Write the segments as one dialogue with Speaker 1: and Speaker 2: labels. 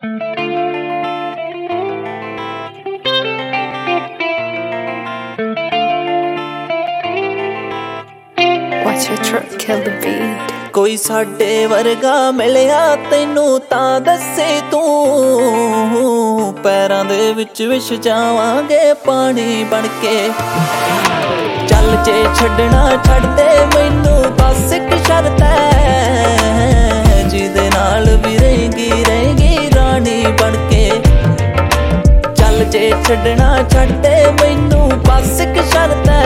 Speaker 1: Watch your truck kill the beat.
Speaker 2: ਕੋਈ ਸਾਡੇ ਵਰਗਾ ਮਿਲਿਆ ਤੈਨੂੰ ਤਾਂ ਦੱਸੇ ਤੂੰ, ਪੈਰਾਂ ਦੇ ਵਿੱਚ ਵਿਛ ਜਾਵਾਂਗੇ ਪਾਣੀ ਬਣ ਕੇ। ਚੱਲ ਜੇ ਛੱਡਣਾ ਛੱਡ ਦੇ ਮੈਨੂੰ, ਬਸ ਇੱਕ ਸ਼ਰਤ ਹੈ, ਜਿਹਦੇ ਨਾਲ ਵੀ ਰਹੇਂਗੀ ਰਾਣੀ ਬਣ ਕੇ। ਚੱਲ ਜੇ ਛੱਡਣਾ ਛੱਡ ਦੇ ਮੈਨੂੰ, ਬਸ ਇੱਕ ਸ਼ਰਤ ਹੈ,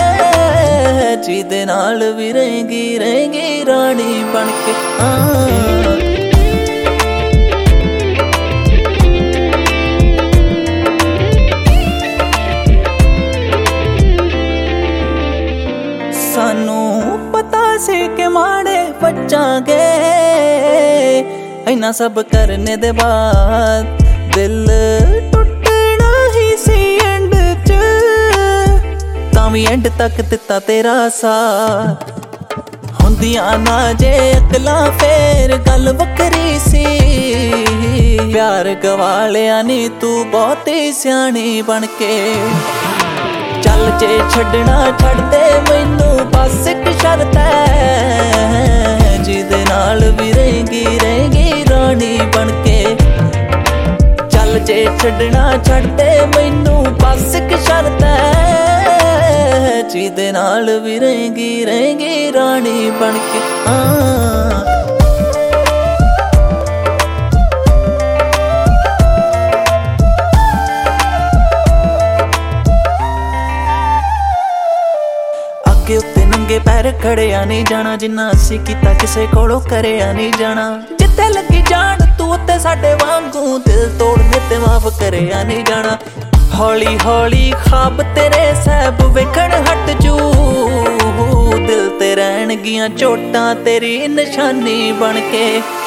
Speaker 2: ਜਿਹਦੇ ਨਾਲ ਵੀ ਰਹੇਂਗੀ ਰਾਣੀ ਬਣ ਕੇ। ਸਾਨੂੰ ਪਤਾ ਸੀ ਕਿ ਮਾੜੇ ਬੱਚਾਂਗੇ, ਇੰਨਾ ਸਭ ਕਰਨੇ ਦੇ ਬਾਅਦ ਦਿਲ ਟੁੱਟਣਾ ਹੀ ਸੀ ਐਂਡ ਚ, ਤਾਂ ਵੀ ਐਂਡ ਤੱਕ ਦਿੱਤਾ ਤੇਰਾ ਸਾਥ। ਹੁੰਦੀਆਂ ਨਾ ਜੇ ਅਕਲਾਂ ਫੇਰ ਗੱਲ ਵੱਖਰੀ ਸੀ, ਪਿਆਰ ਗਵਾਲਿਆ ਨੀ ਤੂੰ ਬਹੁਤੀ ਸਿਆਣੀ ਬਣ ਕੇ। ਚੱਲ ਜੇ ਛੱਡਣਾ ਛੱਡ ਦੇ ਮੈਨੂੰ, ਬਸ ਇੱਕ ਸ਼ਰਤ ਹੈ, ਜਿਹਦੇ ਨਾਲ ਵੀ ਰਹੇਂਗੀ ਰਾਣੀ ਬਣ ਕੇ। ਚੱਲ ਜੇ ਛੱਡਣਾ ਛੱਡ ਦੇ ਮੈਨੂੰ, ਬਸ ਇੱਕ ਸ਼ਰਤ ਹੈ, ਜਿਹਦੇ ਨਾਲ ਵੀ ਰਹੇਂਗੀ ਰਾਣੀ ਬਣ ਕੇ। ਅੱਗੇ ਉੱਤੇ ਨੰਗੇ ਪੈਰ ਖੜਿਆ ਨਹੀਂ ਜਾਣਾ, ਜਿੰਨਾ ਅਸੀਂ ਕੀਤਾ ਕਿਸੇ ਕੋਲੋਂ ਕਰਿਆ ਨਹੀਂ ਜਾਣਾ। ਜਿੱਥੇ ਲੱਗੀ ਜਾਣ ਤੂੰ ਉੱਤੇ ਸਾਡੇ ਵਾਂਗੂ, ਦਿਲ ਤੋੜਨੇ ਤੇ ਮਾਫ ਕਰਿਆ ਨਹੀਂ ਜਾਣਾ। ਹੌਲੀ ਹੌਲੀ ਖਾਬ ਤੇਰੇ ਸਹਿਬ ਵੇਖਣ ਹਟ ਜੂ, ਦਿਲ ਤੇ ਰਹਿਣਗੀਆਂ ਚੋਟਾਂ ਤੇਰੀ ਨਿਸ਼ਾਨੀ ਬਣ ਕੇ।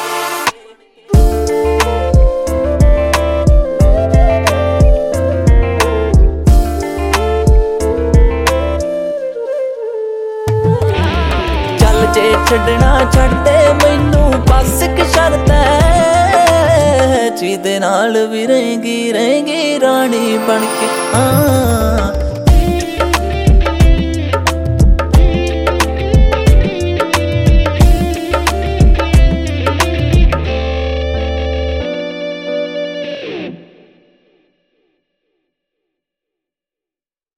Speaker 2: ਚੱਲ ਜੇ ਛੱਡਣਾ ਛੱਡ ਦੇ ਮੈਨੂੰ, ਬਸ ਇੱਕ ਸ਼ਰਤ ਹੈ, ਜਿਹਦੇ ਨਾਲ ਵੀ ਰਹੇਂਗੀ ਰਾਣੀ ਬਣ ਕੇ।